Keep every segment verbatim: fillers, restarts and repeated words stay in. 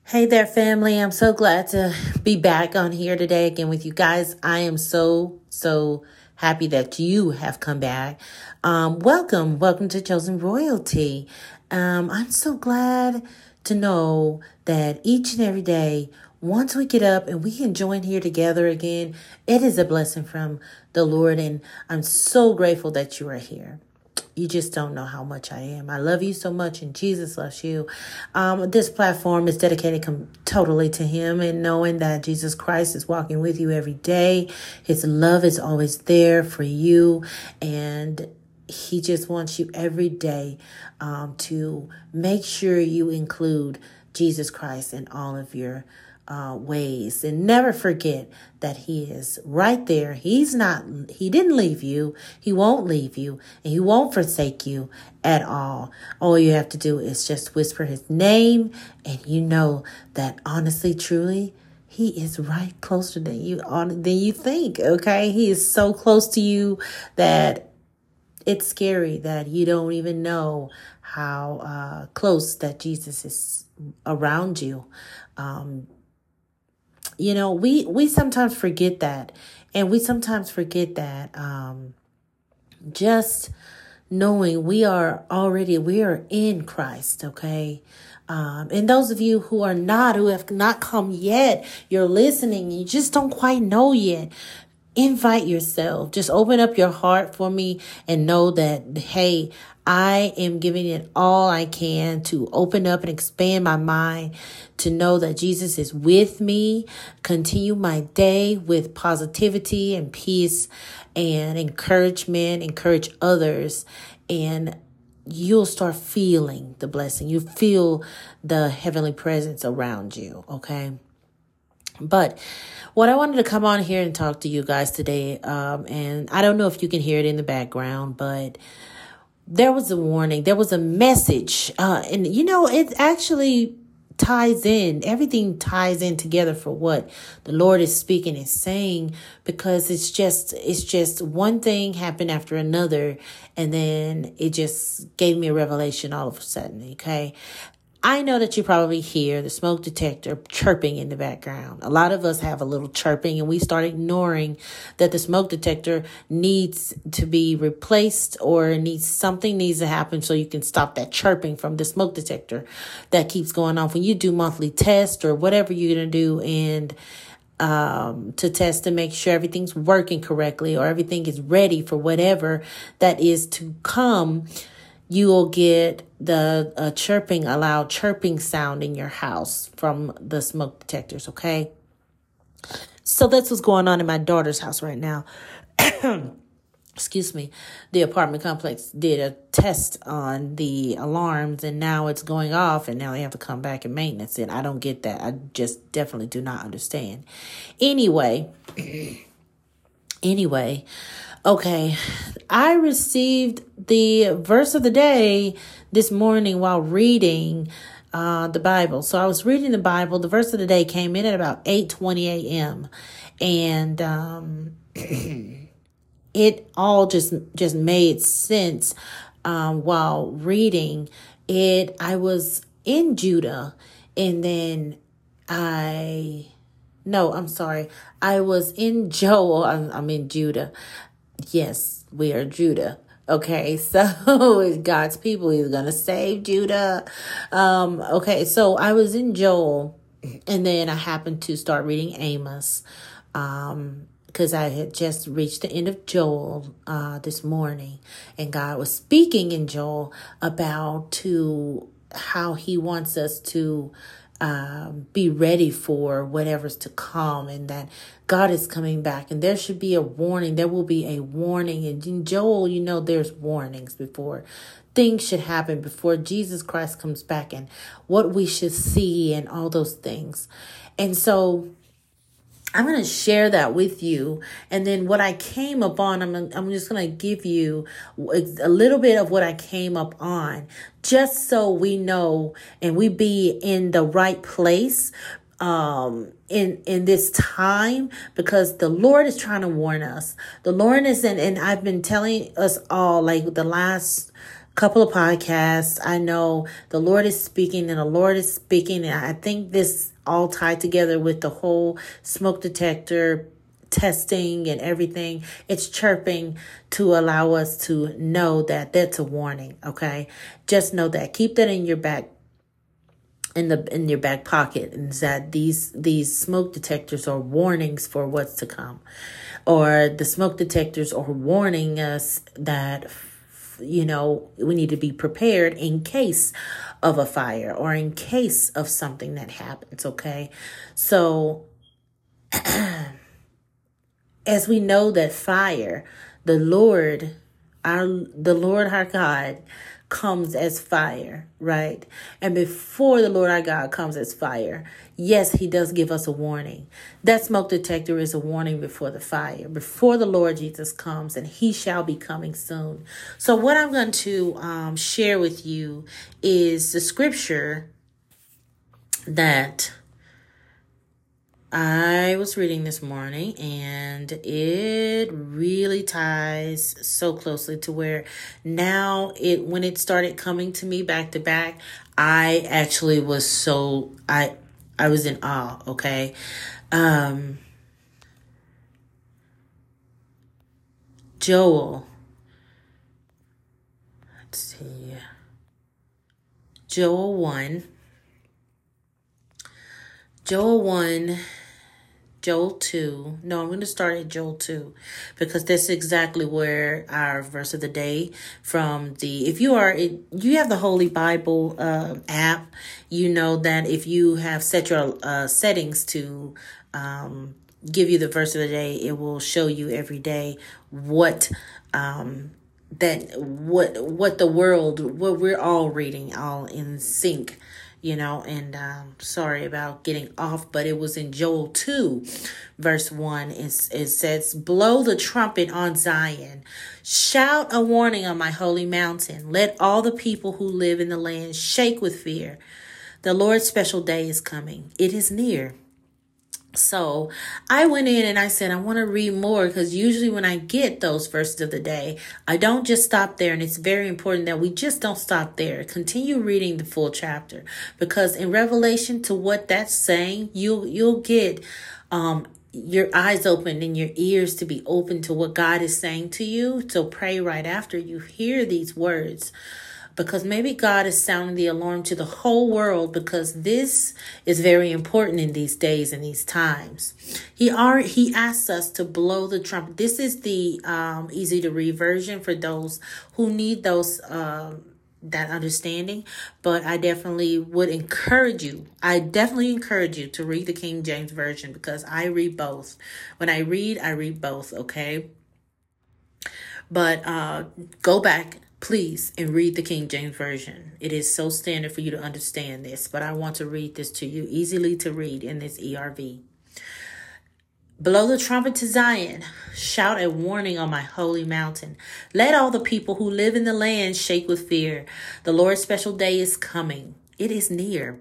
Hey there, family. I'm so glad to be back on here today again with you guys. I am so, so happy that you have come back. Um, welcome. Welcome to Chosen Royalty. Um, I'm so glad to know that each and every day, once we get up and we can join here together again, it is a blessing from the Lord. And I'm so grateful that you are here. You just don't know how much I am. I love you so much, and Jesus loves you. Um, this platform is dedicated com- totally to Him, and knowing that Jesus Christ is walking with you every day. His love is always there for you, and He just wants you every day um, to make sure you include Jesus Christ in all of your Uh, ways, and never forget that He is right there. He's not, He didn't leave you. He won't leave you, and He won't forsake you at all. All you have to do is just whisper His name, and you know that honestly, truly, He is right closer than you on than you think. Okay. He is so close to you that it's scary that you don't even know how uh, close that Jesus is around you. Um, You know, we, we sometimes forget that. And we sometimes forget that um, just knowing we are already, we are in Christ, okay? Um, and those of you who are not, who have not come yet, you're listening, you just don't quite know yet. Invite yourself. Just open up your heart for me and know that, hey, I am giving it all I can to open up and expand my mind, to know that Jesus is with me, continue my day with positivity and peace and encouragement, encourage others, and you'll start feeling the blessing. You feel the heavenly presence around you, okay? But what I wanted to come on here and talk to you guys today, um, and I don't know if you can hear it in the background, but there was a warning. There was a message. Uh, and, you know, it actually ties in. Everything ties in together for what the Lord is speaking and saying, because it's just it's just one thing happened after another. And then it just gave me a revelation all of a sudden. OK, I know that you probably hear the smoke detector chirping in the background. A lot of us have a little chirping, and we start ignoring that the smoke detector needs to be replaced, or needs something needs to happen so you can stop that chirping from the smoke detector that keeps going off when you do monthly tests or whatever you're going to do, and um, to test to make sure everything's working correctly or everything is ready for whatever that is to come. You will get the uh, chirping, a loud chirping sound in your house from the smoke detectors, okay? So that's what's going on in my daughter's house right now. Excuse me. The apartment complex did a test on the alarms, and now it's going off, and now they have to come back and maintenance it. I don't get that. I just definitely do not understand. Anyway, anyway, okay, I received the verse of the day this morning while reading uh, the Bible. So I was reading the Bible. The verse of the day came in at about eight twenty a.m. And um, it all just just made sense um, while reading it. I was in Judah, and then I... No, I'm sorry. I was in Joel. I'm, I'm in Judah. Yes, we are Judah. Okay, so God's people, He's going to save Judah. Um, okay, so I was in Joel, and then I happened to start reading Amos, um, because I had just reached the end of Joel uh, this morning, and God was speaking in Joel about to how He wants us to Um, be ready for whatever's to come, and that God is coming back, and there should be a warning. There will be a warning. And in Joel, you know, there's warnings before things should happen, before Jesus Christ comes back, and what we should see and all those things. And so I'm going to share that with you. And then what I came up on, I'm, I'm just going to give you a little bit of what I came up on, just so we know and we be in the right place um, in, in this time, because the Lord is trying to warn us. The Lord is, and, and I've been telling us all, like the last couple of podcasts. I know the Lord is speaking and the Lord is speaking. And I think this all tied together with the whole smoke detector testing and everything. It's chirping to allow us to know that that's a warning. Okay. Just know that. Keep that in your back in the in your back pocket, and that these these smoke detectors are warnings for what's to come, or the smoke detectors are warning us that, you know, we need to be prepared in case of a fire or in case of something that happens. Okay, so as we know that fire, the Lord, our the Lord our God, comes as fire, right? And before the Lord our God comes as fire, yes, he does give us a warning. That smoke detector is a warning before the fire, before the Lord Jesus comes, and he shall be coming soon. So what I'm going to um, share with you is the scripture that I was reading this morning, and it really ties so closely to where now it, when it started coming to me back to back, I actually was so, I, I was in awe. Okay. Um, Joel, let's see, Joel one, Joel one, Joel two. No, I'm going to start at Joel two, because that's exactly where our verse of the day from the, if you are, it, you have the Holy Bible uh, app, you know that if you have set your uh, settings to um, give you the verse of the day, it will show you every day what um, that, what, what the world, what we're all reading, all in sync. You know, and um, sorry about getting off, but it was in Joel two, verse one. It's, it says, blow the trumpet on Zion. Shout a warning on my holy mountain. Let all the people who live in the land shake with fear. The Lord's special day is coming. It is near. So I went in and I said, I want to read more, because usually when I get those verses of the day, I don't just stop there. And it's very important that we just don't stop there. Continue reading the full chapter, because in Revelation, to what that's saying, you'll, you'll get um, your eyes open and your ears to be open to what God is saying to you. So pray right after you hear these words, because maybe God is sounding the alarm to the whole world, because this is very important in these days and these times. He are, he asks us to blow the trumpet. This is the um, easy to read version for those who need those um, that understanding. But I definitely would encourage you. I definitely encourage you to read the King James Version, because I read both. When I read, I read both. Okay. But uh, go back, please, and read the King James Version. It is so standard for you to understand this, but I want to read this to you, easily to read in this E R V. Blow the trumpet to Zion. Shout a warning on my holy mountain. Let all the people who live in the land shake with fear. The Lord's special day is coming. It is near.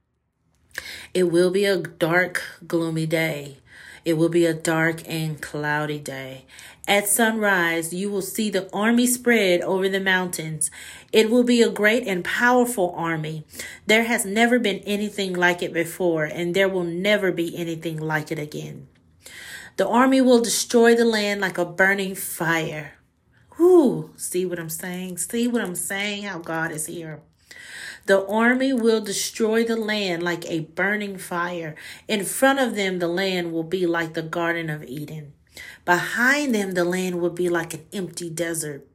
It will be a dark, gloomy day. It will be a dark and cloudy day. At sunrise, you will see the army spread over the mountains. It will be a great and powerful army. There has never been anything like it before, and there will never be anything like it again. The army will destroy the land like a burning fire. Whoo, see what I'm saying? See what I'm saying? How God is here. The army will destroy the land like a burning fire. In front of them, the land will be like the Garden of Eden. Behind them, the land will be like an empty desert.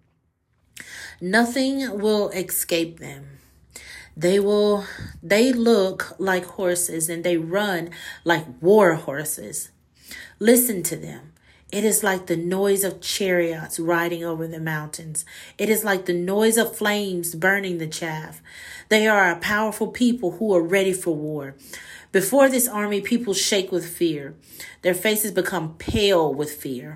Nothing will escape them. They will, they look like horses, and they run like war horses. Listen to them. It is like the noise of chariots riding over the mountains. It is like the noise of flames burning the chaff. They are a powerful people who are ready for war. Before this army, people shake with fear. Their faces become pale with fear.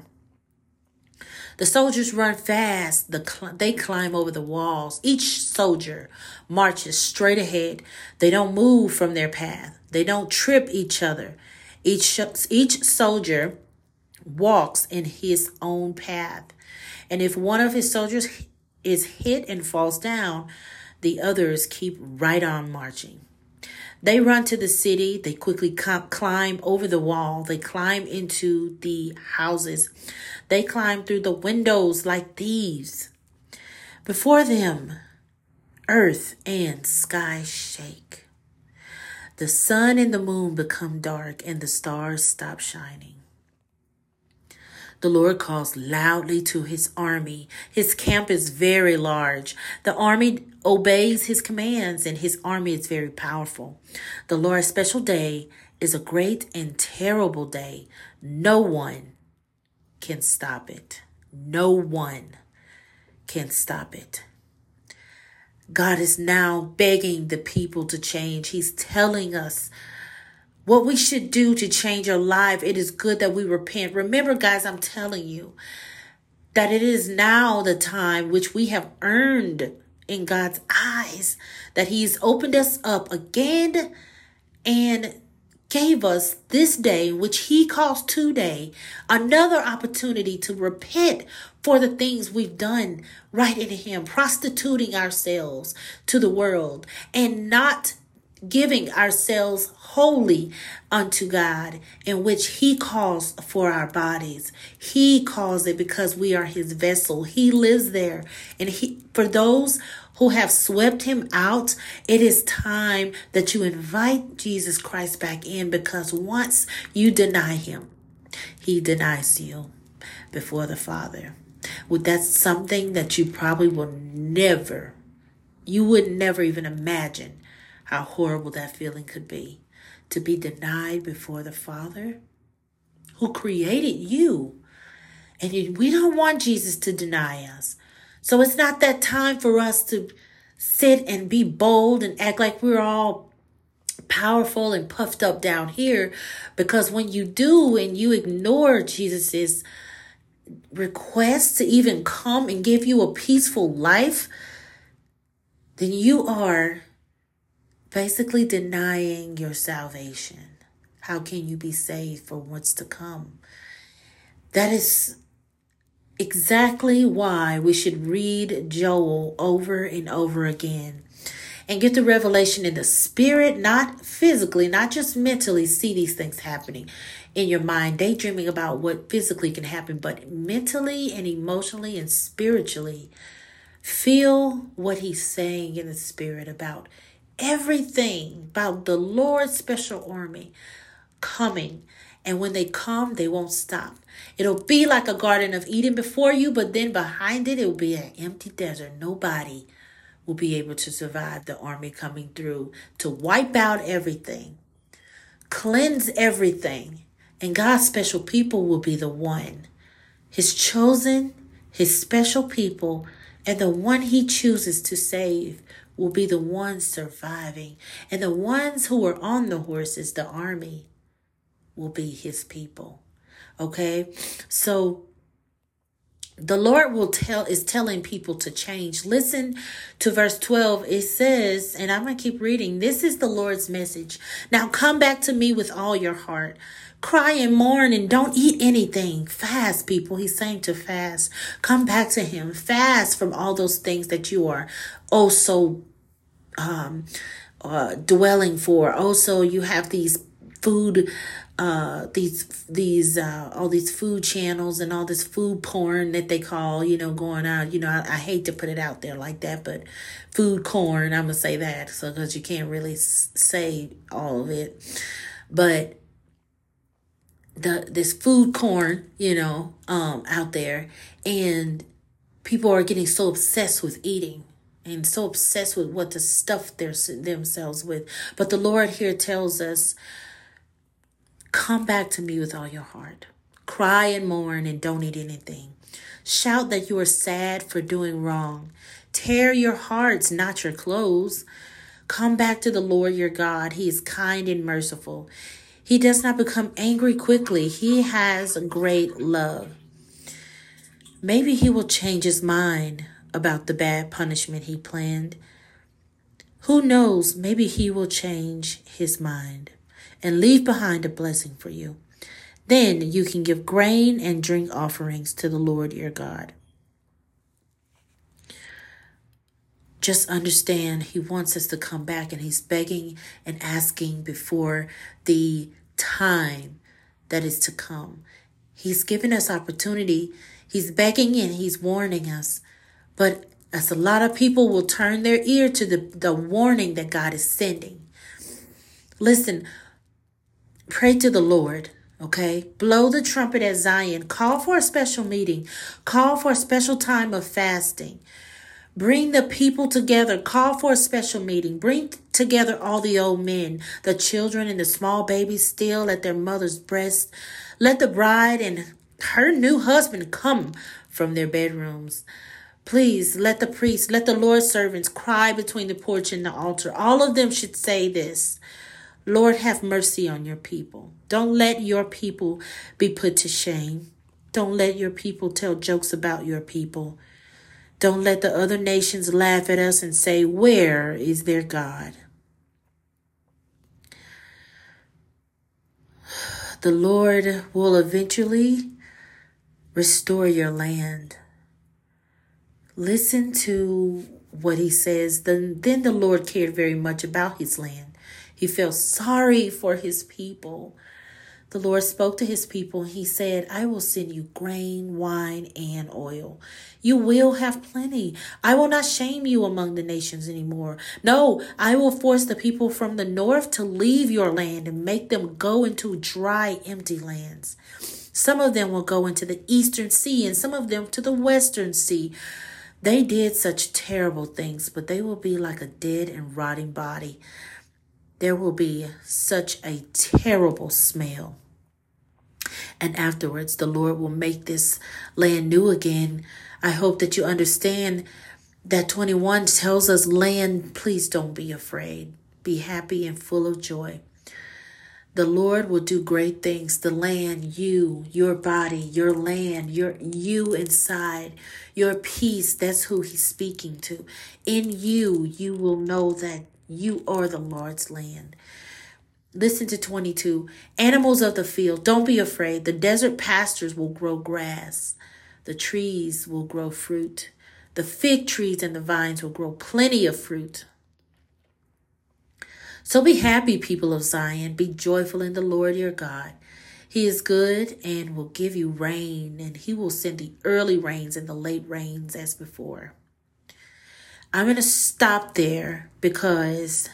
The soldiers run fast. The, they climb over the walls. Each soldier marches straight ahead. They don't move from their path. They don't trip each other. Each, each soldier walks in his own path. And if one of his soldiers is hit and falls down, the others keep right on marching. They run to the city. They quickly climb over the wall. They climb into the houses. They climb through the windows like thieves. Before them, earth and sky shake. The sun and the moon become dark and the stars stop shining. The Lord calls loudly to his army. His camp is very large. The army obeys his commands and his army is very powerful. The Lord's special day is a great and terrible day. No one can stop it. No one can stop it. God is now begging the people to change. He's telling us what we should do to change our life. It is good that we repent. Remember, guys, I'm telling you that it is now the time which we have earned in God's eyes, that he's opened us up again and gave us this day, which he calls today, another opportunity to repent for the things we've done right in him, prostituting ourselves to the world and not giving ourselves wholly unto God, in which he calls for our bodies. He calls it because we are his vessel. He lives there. And he, for those who have swept him out, it is time that you invite Jesus Christ back in, because once you deny him, he denies you before the Father. Well, that's something that you probably will never, you would never even imagine how horrible that feeling could be, to be denied before the Father who created you. And we don't want Jesus to deny us. So it's not that time for us to sit and be bold and act like we're all powerful and puffed up down here. Because when you do and you ignore Jesus's request to even come and give you a peaceful life, then you are basically denying your salvation. How can you be saved for what's to come? That is exactly why we should read Joel over and over again and get the revelation in the spirit, not physically, not just mentally see these things happening in your mind, daydreaming about what physically can happen, but mentally and emotionally and spiritually feel what he's saying in the spirit about everything, about the Lord's special army coming. And when they come, they won't stop. It'll be like a Garden of Eden before you, but then behind it, it will be an empty desert. Nobody will be able to survive the army coming through to wipe out everything, cleanse everything. And God's special people will be the one, his chosen, his special people, and the one he chooses to save will be the ones surviving. And the ones who are on the horses, the army, will be his people. Okay? So the Lord will tell is telling people to change. Listen to verse twelve. It says, and I'm going to keep reading. This is the Lord's message. Now come back to me with all your heart. Cry and mourn and don't eat anything. Fast, people. He's saying to fast. Come back to him. Fast from all those things that you are oh so um, uh, dwelling for. Also, you have these food, uh, these these uh, all these food channels and all this food porn that they call, you know, going out. You know, I, I hate to put it out there like that, but food corn. I'm gonna say that so because you can't really s- say all of it, but. The this food corn, you know, um, out there, and people are getting so obsessed with eating and so obsessed with what to stuff their themselves with. But the Lord here tells us, come back to me with all your heart. Cry and mourn and don't eat anything. Shout that you are sad for doing wrong. Tear your hearts, not your clothes. Come back to the Lord your God. He is kind and merciful. He does not become angry quickly. He has great love. Maybe he will change his mind about the bad punishment he planned. Who knows? Maybe he will change his mind and leave behind a blessing for you. Then you can give grain and drink offerings to the Lord your God. just understand he wants us to come back, and he's begging and asking before the time that is to come. He's giving us opportunity. He's begging and he's warning us. But as a lot of people will turn their ear to the, the warning that God is sending. Listen, pray to the Lord, okay? Blow the trumpet at Zion. Call for a special meeting. Call for a special time of fasting. Bring the people together. Call for a special meeting. Bring together all the old men, the children and the small babies still at their mother's breast. Let the bride and her new husband come from their bedrooms. Please let the priests, let the Lord's servants cry between the porch and the altar. All of them should say this: Lord, have mercy on your people. Don't let your people be put to shame. Don't let your people tell jokes about your people. Don't let the other nations laugh at us and say, where is their God? The Lord will eventually restore your land. Listen to what he says. Then, then the Lord cared very much about his land. He felt sorry for his people. The Lord spoke to his people. He said, I will send you grain, wine, and oil. You will have plenty. I will not shame you among the nations anymore. No, I will force the people from the north to leave your land and make them go into dry, empty lands. Some of them will go into the eastern sea and some of them to the western sea. They did such terrible things, but they will be like a dead and rotting body. There will be such a terrible smell. And afterwards, the Lord will make this land new again. I hope that you understand that twenty-one tells us, land, please don't be afraid. Be happy and full of joy. The Lord will do great things. The land, you, your body, your land, your you inside, your peace, that's who he's speaking to. In you, you will know that you are the Lord's land. Listen to twenty-two. Animals of the field, don't be afraid. The desert pastures will grow grass. The trees will grow fruit. The fig trees and the vines will grow plenty of fruit. So be happy, people of Zion. Be joyful in the Lord your God. He is good and will give you rain, and he will send the early rains and the late rains as before. I'm going to stop there because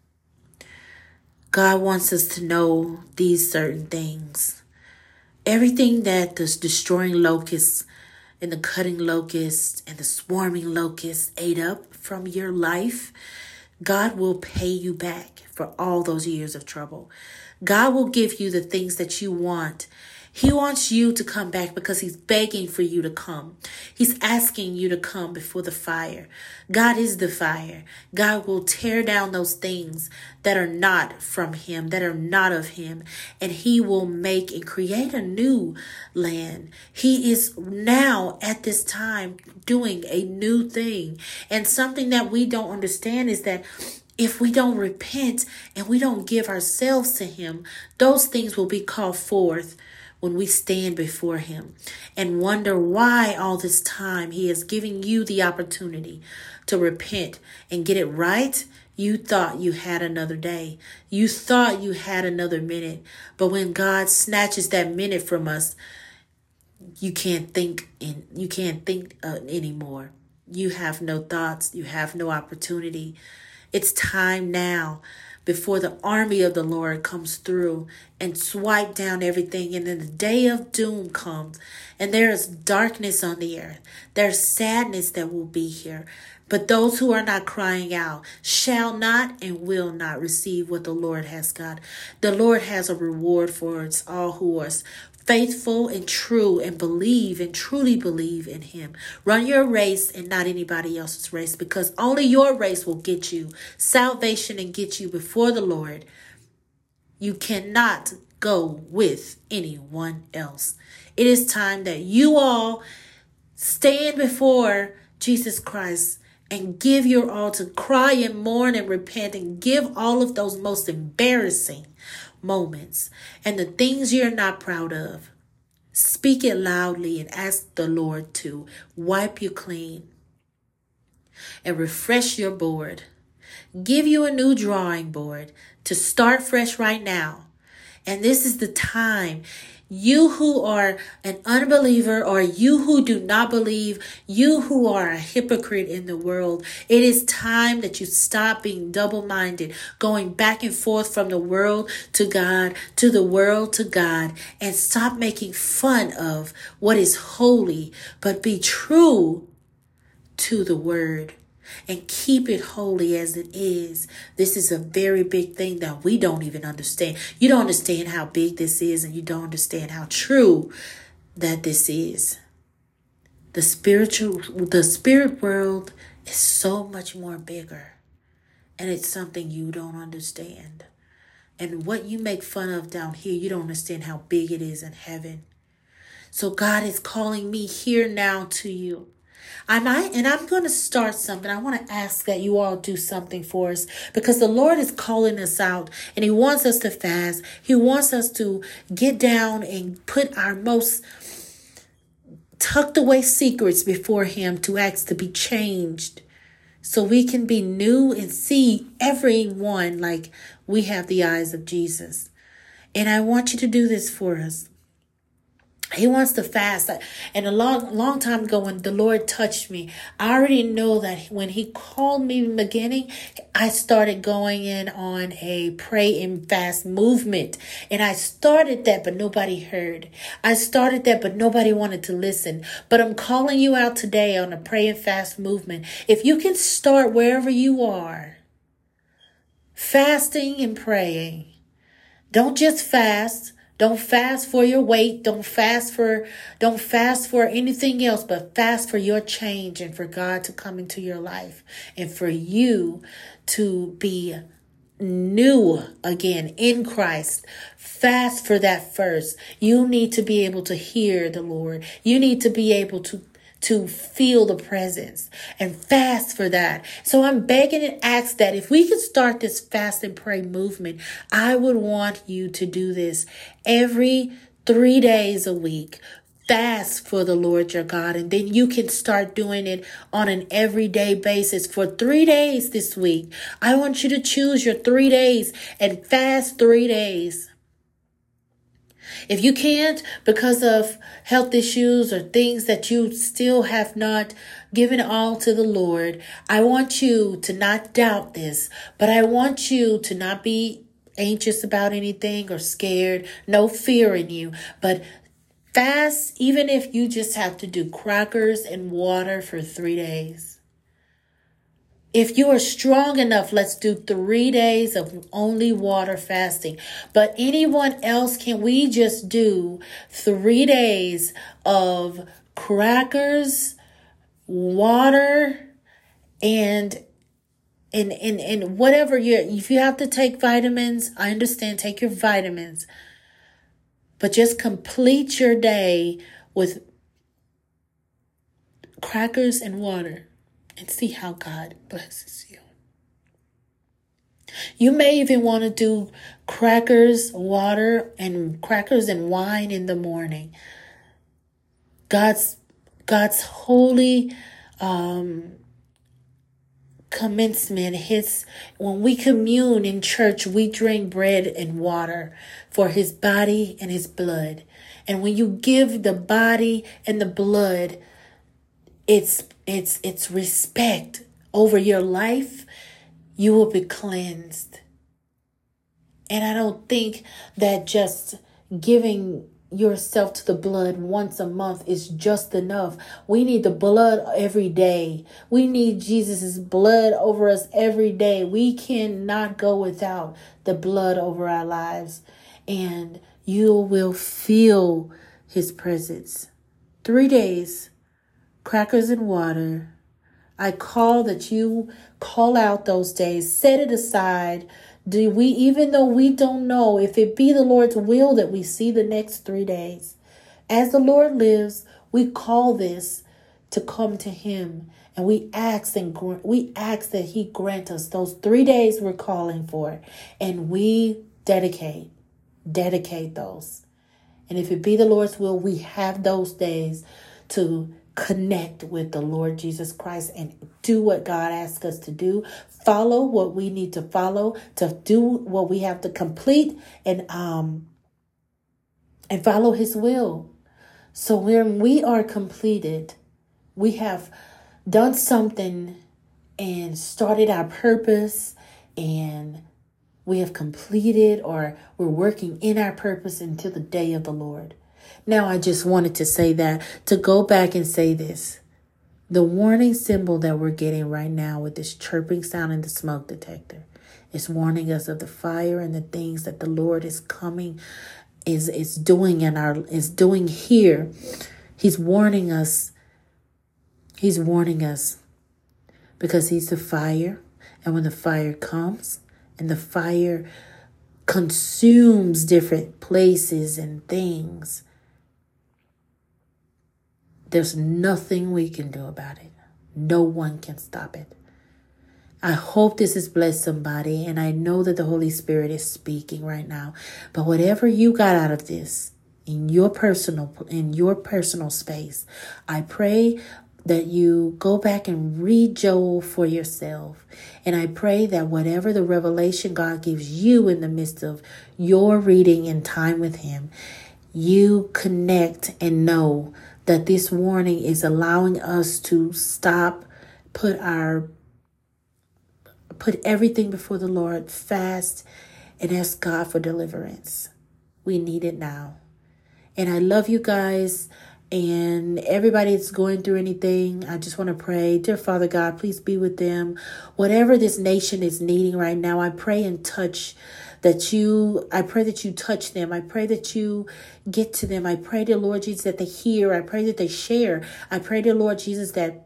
God wants us to know these certain things. Everything that the destroying locusts and the cutting locusts and the swarming locusts ate up from your life, God will pay you back for all those years of trouble. God will give you the things that you want. He wants you to come back because he's begging for you to come. He's asking you to come before the fire. God is the fire. God will tear down those things that are not from him, that are not of him, and he will make and create a new land. He is now at this time doing a new thing. And something that we don't understand is that if we don't repent and we don't give ourselves to him, those things will be called forth when we stand before him and wonder why all this time he is giving you the opportunity to repent and get it right. You thought you had another day. You thought you had another minute. But when God snatches that minute from us, you can't think in, you can't think uh, anymore. You have no thoughts. You have no opportunity. It's time now before the army of the Lord comes through and swipe down everything. And then the day of doom comes and there is darkness on the earth. There's sadness that will be here. But those who are not crying out shall not and will not receive what the Lord has got. The Lord has a reward for us all who are faithful and true and believe and truly believe in him. Run your race and not anybody else's race, because only your race will get you salvation and get you before the Lord. You cannot go with anyone else. It is time that you all stand before Jesus Christ and give your all, to cry and mourn and repent and give all of those most embarrassing moments and the things you're not proud of. Speak it loudly and ask the Lord to wipe you clean. and refresh your board. Give you a new drawing board to start fresh right now. And this is the time. You who are an unbeliever, or you who do not believe, you who are a hypocrite in the world, it is time that you stop being double-minded, going back and forth from the world to God, to the world to God, and stop making fun of what is holy, but be true to the word. And keep it holy as it is. This is a very big thing that we don't even understand. You don't understand how big this is, and you don't understand how true that this is. The spiritual, the spirit world is so much more bigger, and it's something you don't understand. And what you make fun of down here, you don't understand how big it is in heaven. So God is calling me here now to you. I might, and I'm going to start something. I want to ask that you all do something for us, because the Lord is calling us out, and he wants us to fast. He wants us to get down and put our most tucked away secrets before him, to ask to be changed, so we can be new and see everyone like we have the eyes of Jesus. And I want you to do this for us. He wants to fast. And a long, long time ago, when the Lord touched me, I already know that when he called me in the beginning, I started going in on a pray and fast movement. And I started that, but nobody heard. I started that, but nobody wanted to listen. But I'm calling you out today on a pray and fast movement. If you can start wherever you are, fasting and praying. Don't just fast. Don't fast for your weight. Don't fast for, don't fast for anything else, but fast for your change and for God to come into your life and for you to be new again in Christ. Fast for that first. You need to be able to hear the Lord. You need to be able to to feel the presence, and fast for that. So I'm begging and ask that if we could start this fast and pray movement, I would want you to do this every three days a week. Fast for the Lord your God, and then you can start doing it on an everyday basis for three days this week. I want you to choose your three days and fast three days. If you can't, because of health issues or things that you still have not given all to the Lord, I want you to not doubt this, but I want you to not be anxious about anything or scared, no fear in you, but fast, even if you just have to do crackers and water for three days. If you are strong enough, let's do three days of only water fasting. But anyone else, can we just do three days of crackers, water, and and and, and whatever you if you have to take vitamins, I understand, take your vitamins. But just complete your day with crackers and water. And see how God blesses you. You may even want to do crackers, water, and crackers and wine in the morning. God's God's holy um, commencement hits when we commune in church. We drink bread and water for his body and his blood. And when you give the body and the blood, It's it's it's respect over your life, you will be cleansed. And I don't think that just giving yourself to the blood once a month is just enough. We need the blood every day. We need Jesus's blood over us every day. We cannot go without the blood over our lives. And you will feel his presence. Three days. Crackers and water. I call that you call out those days. Set it aside. Do we, even though we don't know if it be the Lord's will that we see the next three days. As the Lord lives, we call this to come to him. And we ask and gr- we ask that he grant us those three days we're calling for. And we dedicate, dedicate those. And if it be the Lord's will, we have those days to connect with the Lord Jesus Christ and do what God asks us to do. Follow what we need to follow, to do what we have to complete, and um and follow his will. So when we are completed, we have done something and started our purpose, and we have completed, or we're working in our purpose until the day of the Lord. Now, I just wanted to say that, to go back and say this. The warning symbol that we're getting right now with this chirping sound in the smoke detector is warning us of the fire and the things that the Lord is coming, is, is doing in our, is doing here. He's warning us. He's warning us because he's the fire. And when the fire comes and the fire consumes different places and things, there's nothing we can do about it. No one can stop it. I hope this has blessed somebody, and I know that the Holy Spirit is speaking right now. But whatever you got out of this in your personal in your personal space, I pray that you go back and read Joel for yourself. And I pray that whatever the revelation God gives you in the midst of your reading and time with him, you connect and know that this warning is allowing us to stop, put our, put everything before the Lord, fast, and ask God for deliverance. We need it now. And I love you guys. And everybody that's going through anything, I just want to pray. Dear Father God, please be with them. Whatever this nation is needing right now, I pray and touch that you, I pray that you touch them. I pray that you get to them. I pray, dear Lord Jesus, that they hear. I pray that they share. I pray, dear Lord Jesus, that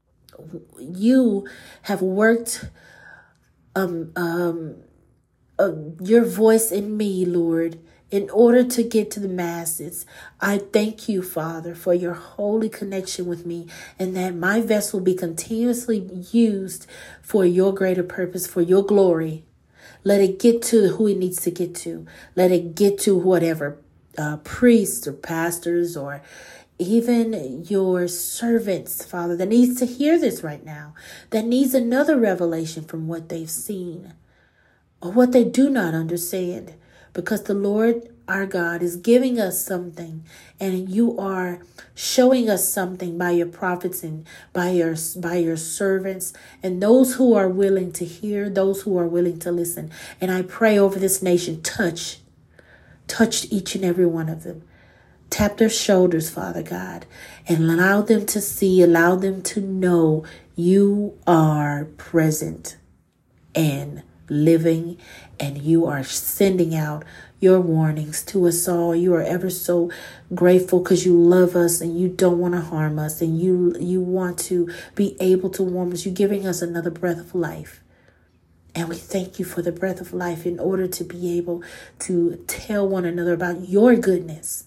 you have worked um, um, uh, your voice in me, Lord, in order to get to the masses. I thank you, Father, for your holy connection with me, and that my vessel be continuously used for your greater purpose, for your glory. Let it get to who it needs to get to. Let it get to whatever uh, priests or pastors or even your servants, Father, that needs to hear this right now, that needs another revelation from what they've seen or what they do not understand. Because the Lord, our God, is giving us something, and you are showing us something by your prophets and by your, by your servants and those who are willing to hear, those who are willing to listen. And I pray over this nation, touch, touch each and every one of them. Tap their shoulders, Father God, and allow them to see, allow them to know you are present and living, and you are sending out your warnings to us all. You are ever so grateful because you love us and you don't want to harm us, and you you want to be able to warm us. You're giving us another breath of life. And we thank you for the breath of life in order to be able to tell one another about your goodness.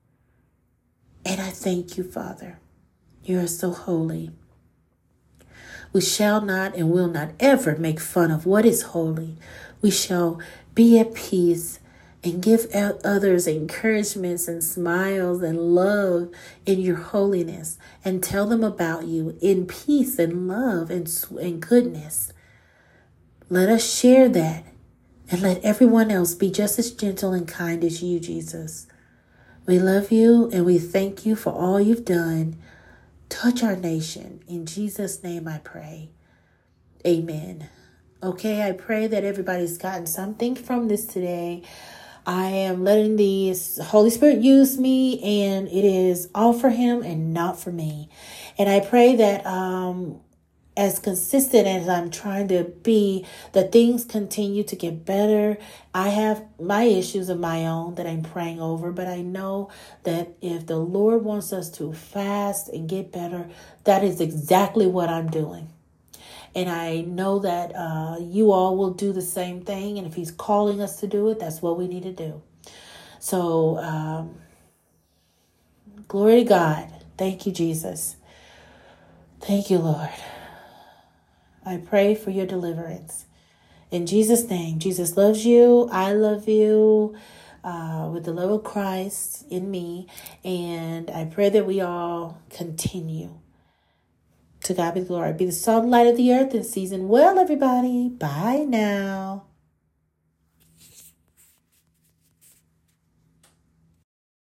And I thank you, Father. You are so holy. We shall not and will not ever make fun of what is holy. We shall be at peace and give others encouragements and smiles and love in your holiness, and tell them about you in peace and love and, and goodness. Let us share that, and let everyone else be just as gentle and kind as you, Jesus. We love you and we thank you for all you've done. Touch our nation. In Jesus' name I pray. Amen. Okay, I pray that everybody's gotten something from this today. I am letting the Holy Spirit use me, and it is all for him and not for me. And I pray that um, as consistent as I'm trying to be, that things continue to get better. I have my issues of my own that I'm praying over, but I know that if the Lord wants us to fast and get better, that is exactly what I'm doing. And I know that uh, you all will do the same thing. And if he's calling us to do it, that's what we need to do. So, um, glory to God. Thank you, Jesus. Thank you, Lord. I pray for your deliverance. In Jesus' name, Jesus loves you. I love you. uh, with the love of Christ in me. And I pray that we all continue. To God be the glory. Be the salt and light of the earth in season. Well, everybody, bye now.